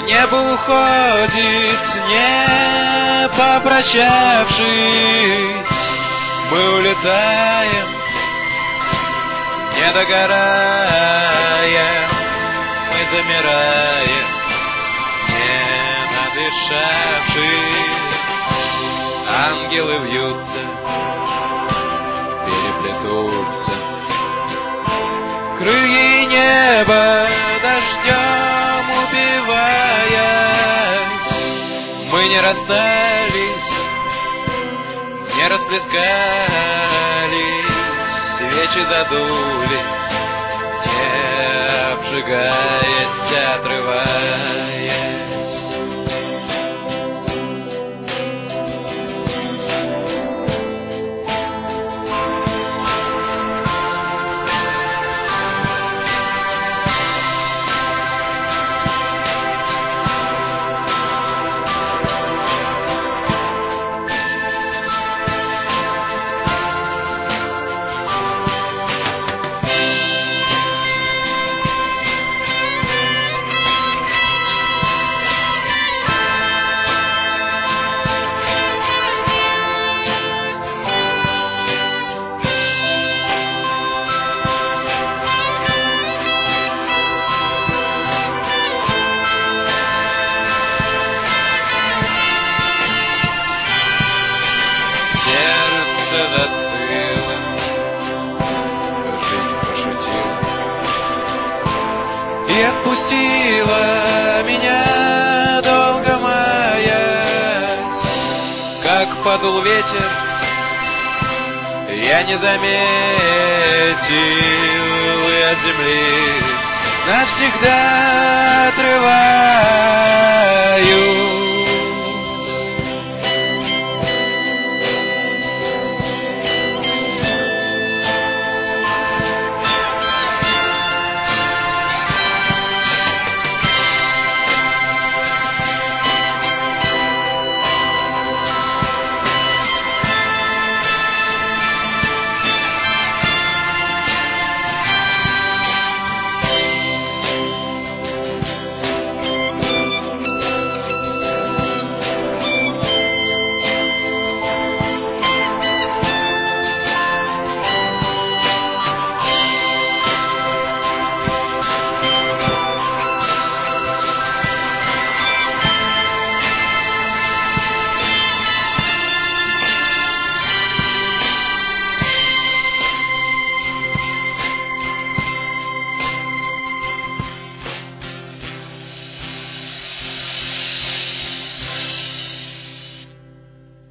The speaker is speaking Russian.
небо уходит, не попрощавшись. Мы улетаем, не догораем, мы замираем, не надышавшись. Ангелы вьются, переплетутся, крылья и небо дождем убиваясь. Мы не расстались, не расплескались, свечи задулись, не обжигаясь, отрываясь. Застыла, жизнь пошутила и отпустила меня, долго маясь. Как подул ветер, я не заметил, и от земли навсегда отрываясь.